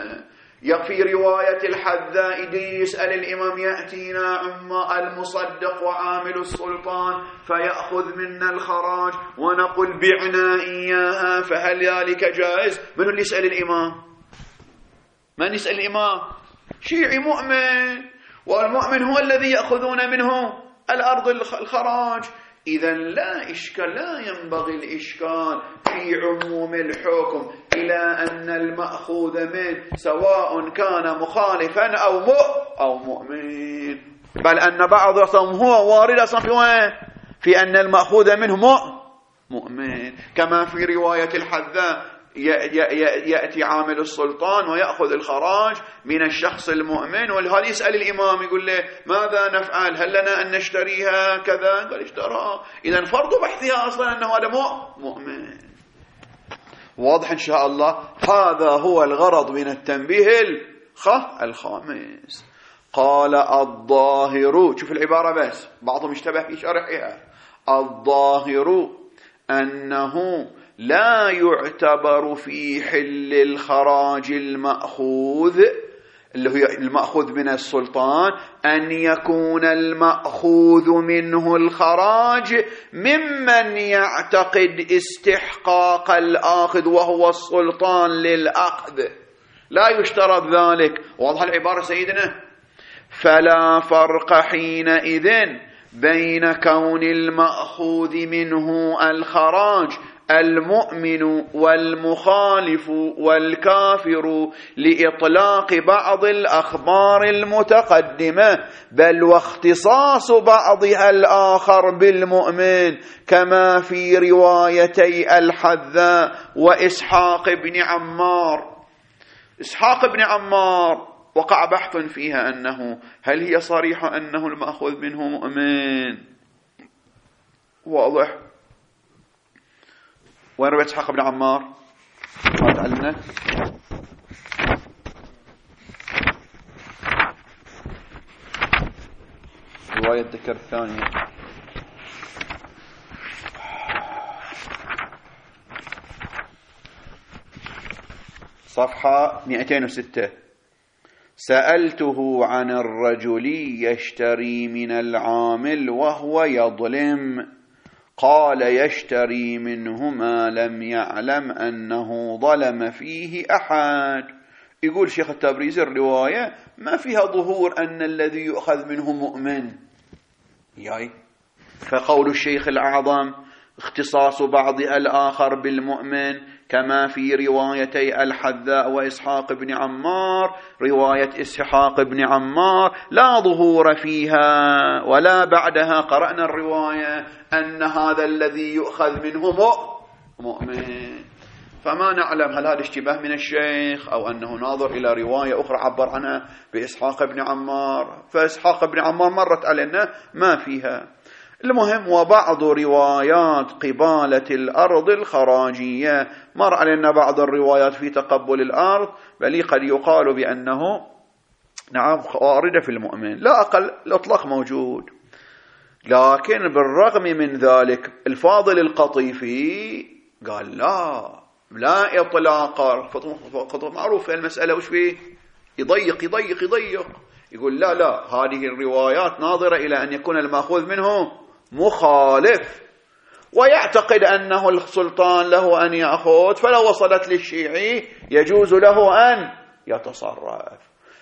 [SPEAKER 1] في رواية الحذاء يسأل الإمام يأتينا عما المصدق وعامل السلطان فيأخذ منا الخراج ونقول بعنا إياها، فهل ذلك جائز؟ من اللي يسأل الإمام؟ من يسأل الإمام؟ شيعي مؤمن، والمؤمن هو الذي يأخذون منه الأرض الخراج. إذن لا إشكال، لا ينبغي الإشكال في عموم الحكم إلى أن المأخوذ منه سواء كان مخالفا أو مؤمن، بل أن بعض هو وارد أصلا في أن المأخوذ منه مؤمن، كما في رواية الحذاء يأتي عامل السلطان ويأخذ الخراج من الشخص المؤمن، ولهذا يسأل الإمام يقول له ماذا نفعل، هل لنا أن نشتريها كذا؟ قال اشتراها. إذن فرض بحثها أصلا أنه هذا مؤمن. واضح إن شاء الله. هذا هو الغرض من التنبيه الخامس. قال الظاهر، شوف العبارة بس بعضهم اشتبه في شرحها، الظاهر أنه لا يعتبر في حل الخراج المأخوذ اللي هو المأخوذ من السلطان أن يكون المأخوذ منه الخراج ممن يعتقد استحقاق الآخذ وهو السلطان للأخذ، لا يشترط ذلك. واضح العبارة سيدنا؟ فلا فرق حينئذ بين كون المأخوذ منه الخراج المؤمن والمخالف والكافر لإطلاق بعض الأخبار المتقدمة، بل واختصاص بعضها الآخر بالمؤمن، كما في روايتي الحذاء وإسحاق بن عمار. إسحاق بن عمار وقع بحث فيها أنه هل هي صريحة أنه المأخوذ منه مؤمن؟ واضح. وين رواية إسحاق بن عمار؟ ما تعلمنا رواية الذكر الثانية صفحة 206. سألته عن الرجل يشتري من العامل وهو يظلم، قال يشتري منه ما لم يعلم أنه ظلم فيه أحد. يقول شيخ التبريزي الرواية ما فيها ظهور أن الذي يؤخذ منه مؤمن، فقول الشيخ الأعظم اختصاص بعض الآخر بالمؤمن كما في روايتي الحذاء وإسحاق بن عمار. رواية إسحاق بن عمار لا ظهور فيها ولا بعدها قرأنا الرواية أن هذا الذي يؤخذ منه مؤمن، فما نعلم هل هذا اشتباه من الشيخ أو أنه ناظر إلى رواية أخرى عبر عنها بإسحاق بن عمار، فإسحاق بن عمار مرت علينا ما فيها. المهم وبعض روايات قبالة الأرض الخراجية، مر علينا بعض الروايات في تقبل الأرض، بل قد يقال بأنه نعم واردة في المؤمن، لا أقل الإطلاق موجود. لكن بالرغم من ذلك الفاضل القطيفي قال لا إطلاق، معروف المسألة وش فيه، يضيق يقول لا هذه الروايات ناظرة إلى أن يكون المأخوذ منه مخالف، ويعتقد أنه السلطان له أن يأخذ، فلو وصلت للشيعي يجوز له أن يتصرف.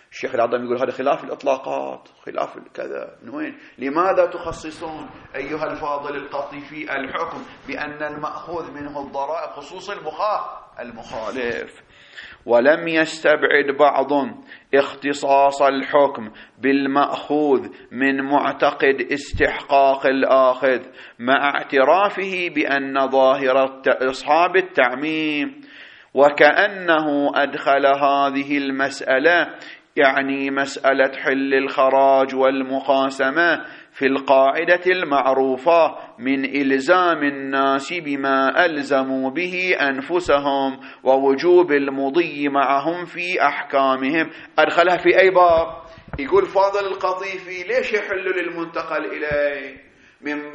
[SPEAKER 1] الشيخ العظم يقول هذا خلاف الإطلاقات، خلاف كذا، من وين؟ لماذا تخصصون أيها الفاضل القطيفي الحكم بأن المأخوذ منه الضرائب خصوص المخالف؟ ولم يستبعد بعض اختصاص الحكم بالمأخوذ من معتقد استحقاق الآخذ مع اعترافه بأن ظاهرة أصحاب التعميم، وكأنه أدخل هذه المسألة، يعني مسألة حل الخراج والمقاسمة، في القاعدة المعروفة من إلزام الناس بما ألزموا به أنفسهم ووجوب المضي معهم في أحكامهم. أدخلها في أي باب؟ يقول فاضل القطيفي ليش يحل للمنتقل إليه؟ من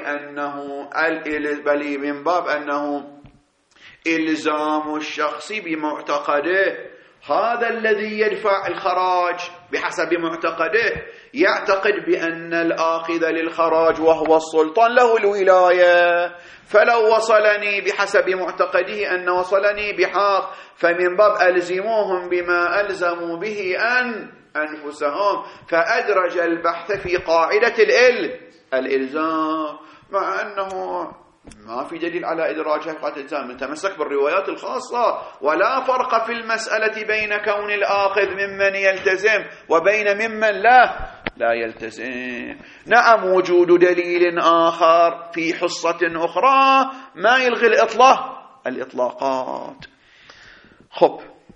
[SPEAKER 1] باب أنه إلزام الشخص بمعتقده، هذا الذي يدفع الخراج بحسب معتقده، يعتقد بأن الآخذ للخراج وهو السلطان له الولاية، فلو وصلني بحسب معتقده أن وصلني بحق، فمن باب ألزموهم بما ألزموا به أنفسهم، فأدرج البحث في قاعدة الإلزام، مع أنه ما في دليل على إدراجها في قاعدة الإلزام، نتمسك بالروايات الخاصة، ولا فرق في المسألة بين كون الآخذ ممن يلتزم وبين ممن لا يلتزم. نعم، وجود دليل آخر في حصة أخرى ما يلغي الإطلاقات. خب،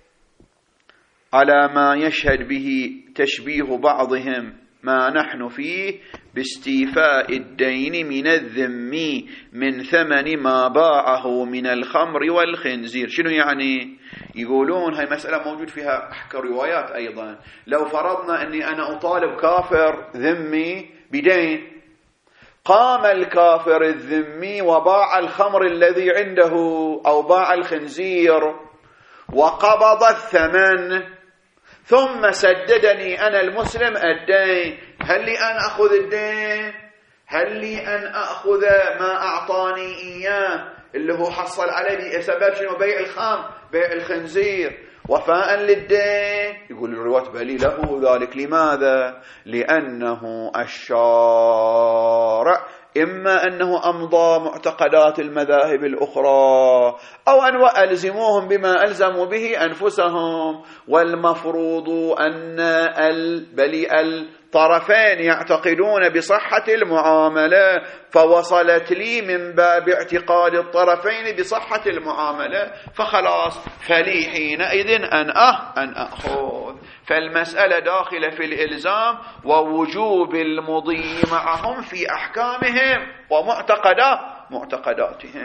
[SPEAKER 1] على ما يشهد به تشبيه بعضهم ما نحن فيه باستيفاء الدين من الذمي من ثمن ما باعه من الخمر والخنزير. شنو يعني؟ يقولون هاي مسألة موجود فيها أحكى روايات أيضا. لو فرضنا أني أنا أطالب كافر ذمي بدين، قام الكافر الذمي وباع الخمر الذي عنده أو باع الخنزير وقبض الثمن، ثم سددني أنا المسلم الدين، هل لي أن أخذ الدين؟ هل لي أن أخذ ما أعطاني إياه اللي هو حصل عليه بسبب شنو؟ بيع الخمر، بيع الخنزير، وفاء للدين؟ يقول الرواة بلي له ذلك. لماذا؟ لأنه الشارع إما أنه أمضى معتقدات المذاهب الأخرى، أو أن ألزموهم بما ألزموا به أنفسهم، والمفروض أن الطرفين يعتقدون بصحة المعاملة، فوصلت لي من باب اعتقاد الطرفين بصحة المعاملة، فخلاص، فلي حينئذ أن أخذ. فالمسألة داخلة في الإلزام ووجوب المضي معهم في أحكامهم ومعتقداتهم.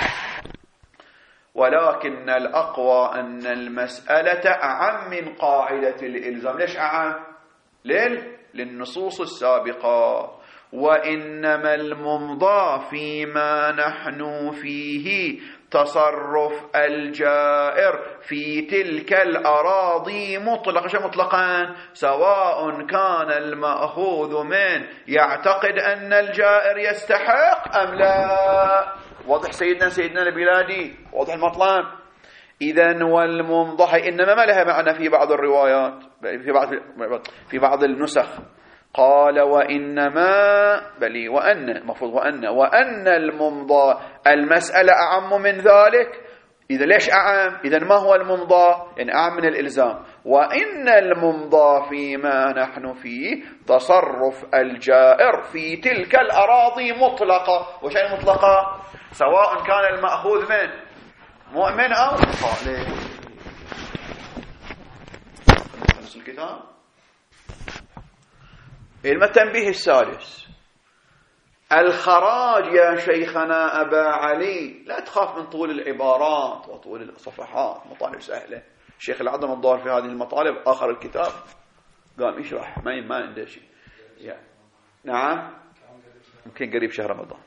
[SPEAKER 1] ولكن الأقوى أن المسألة أعم من قاعدة الإلزام. ليش أعم؟ للنصوص السابقة. وإنما الممضى فيما نحن فيه تصرف الجائر في تلك الأراضي مطلقا، سواء كان المأخوذ من يعتقد أن الجائر يستحق أم بعد واضح سيدنا البلادي؟ واضح المطلب؟ إذن والممضى إنما ما لها معنى في بعض الروايات، في بعض النسخ قال وإنما وأن الممضى المسألة أعم من ذلك. إذا ليش أعم؟ إذا ما هو الممضى؟ يعني أعم من الإلزام. وإن الممضى فيما نحن فيه تصرف الجائر في تلك الأراضي مطلقة. وش يعني مطلقة؟ سواء كان المأخوذ من مؤمن أو صالح. نفس الكتاب. التنبيه السادس: الخراج يا شيخنا أبا علي، لا تخاف من طول العبارات وطول الصفحات، مطالب سهلة. الشيخ العظم الضار في هذه المطالب آخر الكتاب قام يشرح، ما عنده شيء. نعم، يمكن قريب شهر رمضان.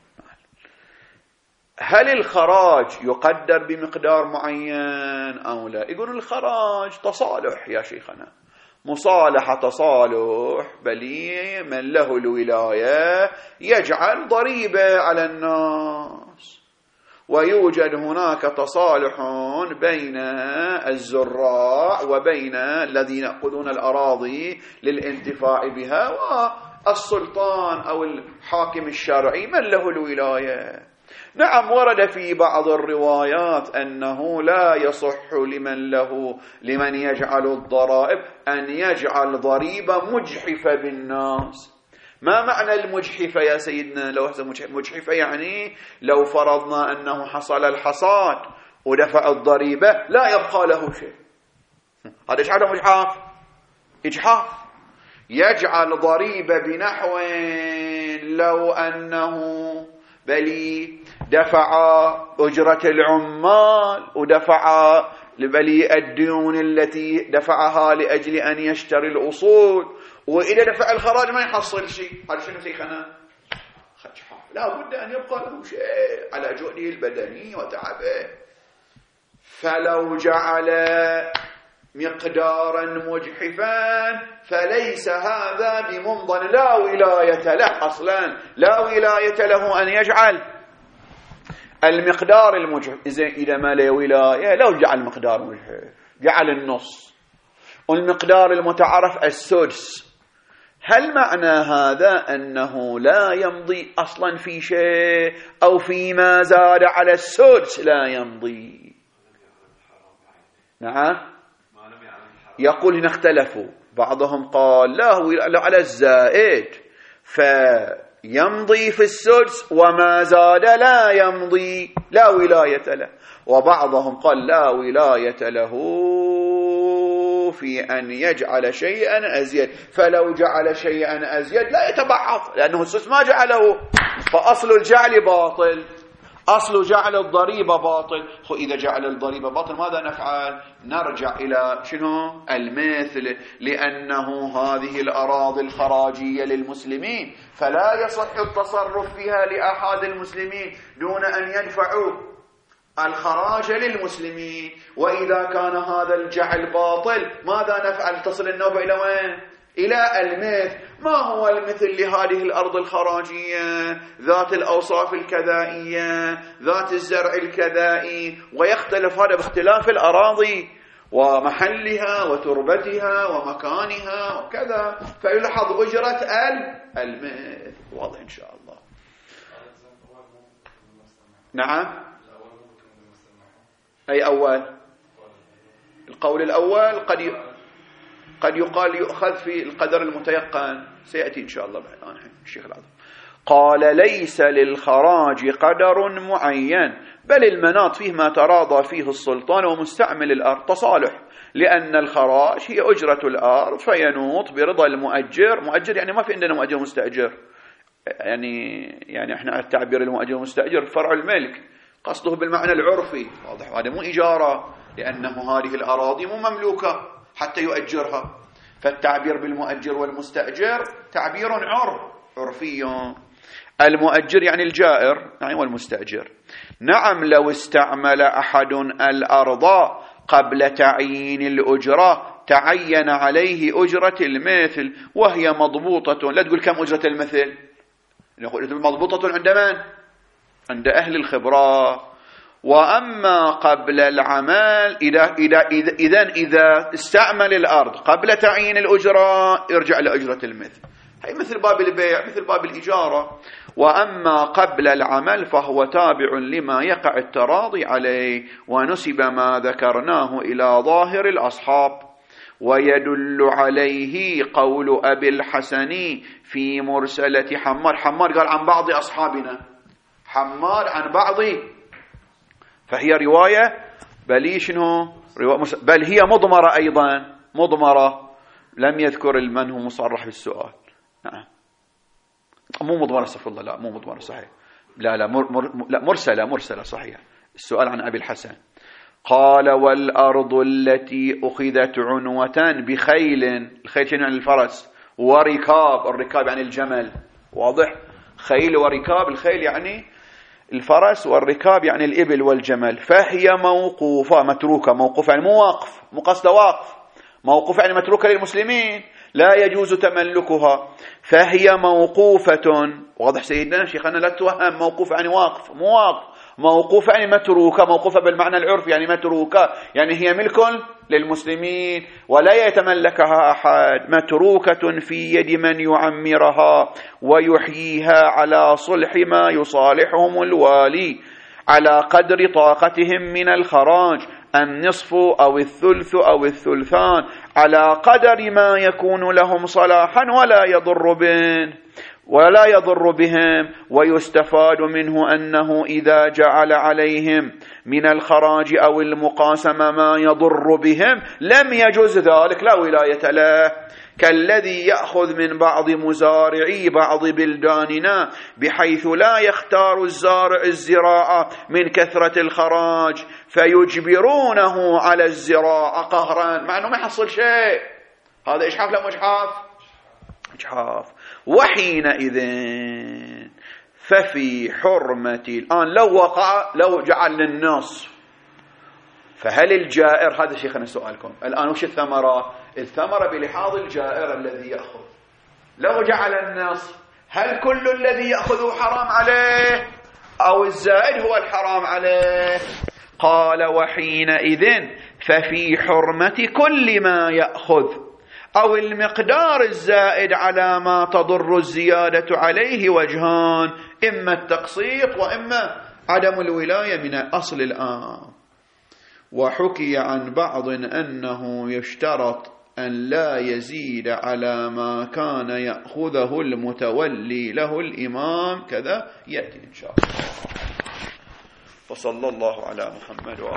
[SPEAKER 1] هل الخراج يقدر بمقدار معين أو لا؟ يقول الخراج تصالح يا شيخنا، مصالحة تصالح، بل من له الولاية يجعل ضريبة على الناس، ويوجد هناك تصالح بين الزراع وبين الذين يأخذون الأراضي للانتفاع بها والسلطان أو الحاكم الشرعي من له الولاية. نعم ورد في بعض الروايات أنه لا يصح لمن يجعل الضرائب أن يجعل ضريبة مجحفة بالناس. ما معنى المجحفة يا سيدنا؟ لو مجحفة يعني لو فرضنا أنه حصل الحصاد ودفع الضريبة لا يبقى له شيء، هذا يجعله مجحف. إجحاف يجعل ضريبة بنحو لو أنه بلي دفع أجرة العمال ودفع بلي الديون التي دفعها لأجل أن يشتري الأصول، وإذا دفع الخراج ما يحصل شيء، هذا شنو سيخنا؟ خجحاف. لا بد أن يبقى له شيء على جهده البدني وتعبه. فلو جعل مقدارا مجحفا فليس هذا بمنضن، لا ولاية له أصلا، لا ولاية له أن يجعل المقدار المجحف. إذا ما له ولاية لو جعل مقدار مجحف، جعل النص والمقدار المتعارف السدس، هل معنى هذا أنه لا يمضي أصلا في شيء أو فيما زاد على السدس لا يمضي؟ نعم يقول هنا اختلفوا، بعضهم قال لا على الزائد فيمضي في السدس وما زاد لا يمضي، لا ولاية له. وبعضهم قال لا ولاية له في أن يجعل شيئا أزيد، فلو جعل شيئا أزيد لا يتبعض لأنه السدس ما جعله، فأصل الجعل باطل، أصل جعل الضريبة باطل. إذا جعل الضريبة باطل ماذا نفعل؟ نرجع إلى شنو؟ المثل، لأنه هذه الأراضي الخراجية للمسلمين فلا يصح التصرف فيها لأحد المسلمين دون أن يدفعوا الخراج للمسلمين. وإذا كان هذا الجعل باطل ماذا نفعل؟ تصل النوبة إلى وين؟ إلى المثل. ما هو المثل لهذه الأرض الخراجية ذات الأوصاف الكذائية ذات الزرع الكذائي؟ ويختلف هذا باختلاف الأراضي ومحلها وتربتها ومكانها وكذا، فيلحظ أجرة المثل. واضح إن شاء الله. نعم أي أول؟ القول الأول قد يقال يؤخذ في القدر المتيقن، سيأتي إن شاء الله الآن الشيخ العظيم. قال ليس للخراج قدر معين بل المناط فيه ما تراضى فيه السلطان ومستعمل الأرض، تصالح، لأن الخراج هي أجرة الأرض فينوط برضا المؤجر. مؤجر يعني ما في عندنا مؤجر مستأجر، يعني احنا التعبير المؤجر مستأجر فرع الملك، قصده بالمعنى العرفي، واضح، هذا مو إجارة لأنه هذه الأراضي مو مملوكة حتى يؤجرها، فالتعبير بالمؤجر والمستأجر تعبير عرفي. المؤجر يعني الجائر يعني والمستأجر. نعم لو استعمل أحد الأرض قبل تعيين الأجرة تعين عليه أجرة المثل وهي مضبوطة. لا تقول كم أجرة المثل، نقول مضبوطة عند من؟ عند أهل الخبرة. وأما قبل العمل إذا استعمل الأرض قبل تعيين الأجرة يرجع لأجرة المثل، هي مثل باب البيع مثل باب الإجارة. وأما قبل العمل فهو تابع لما يقع التراضي عليه، ونسب ما ذكرناه إلى ظاهر الأصحاب. ويدل عليه قول أبي الحسن في مرسلة حمار. حمار قال عن بعض أصحابنا، حمار عن بعض، فهي رواية بل هي مضمرة أيضا، مضمرة، لم يذكر من هو مصرح بالسؤال. نعم مو مضمرة، استغفر الله، لا مو مضمرة، صحيح، لا مرسلة صحيح. السؤال عن أبي الحسن. قال والأرض التي أخذت عنوة بخيل، الخيل شنو يعني الفرس، وركاب، الركاب يعني الجمل، واضح، خيل وركاب، الخيل يعني الفرس والركاب يعني الإبل والجمل، فهي موقوفة متروكة، موقوف يعني مو واقف، مو قصد واقف، موقوف يعني متروكة للمسلمين لا يجوز تملكها، فهي موقوفة. واضح سيدنا شيخنا لا توهم، موقوف يعني واقف، مو واقف، موقوفة يعني متروكة، موقوفة بالمعنى العرفي يعني متروكة، يعني هي ملك للمسلمين ولا يتملكها أحد، متروكة في يد من يعمرها ويحييها على صلح ما يصالحهم الوالي على قدر طاقتهم من الخراج، النصف أو الثلث أو الثلثان، على قدر ما يكون لهم صلاحا ولا يضر بهم. ويستفاد منه أنه إذا جعل عليهم من الخراج أو المقاسمة ما يضر بهم لم يجوز ذلك، لا ولاية له، كالذي يأخذ من بعض مزارعي بعض بلداننا بحيث لا يختار الزارع الزراعة من كثرة الخراج فيجبرونه على الزراعة قهرا مع أنه ما يحصل شيء. هذا إجحاف لا مجحاف؟ إجحاف. وحينئذ ففي حرمة الآن لو جعل للنصف، فهل الجائر، هذا شيخنا سؤالكم الآن وش الثمرة؟ الثمرة بلحاظ الجائر الذي يأخذ، لو جعل النصف هل كل الذي يأخذه حرام عليه أو الزائد هو الحرام عليه؟ قال وحينئذ ففي حرمة كل ما يأخذ أو المقدار الزائد على ما تضر الزيادة عليه وجهان، إما التقسيط وإما عدم الولاية من الأصل الآن. وحكي عن بعض أنه يشترط أن لا يزيد على ما كان يأخذه المتولي له الإمام، كذا يأتي إن شاء الله. وصلى الله على محمد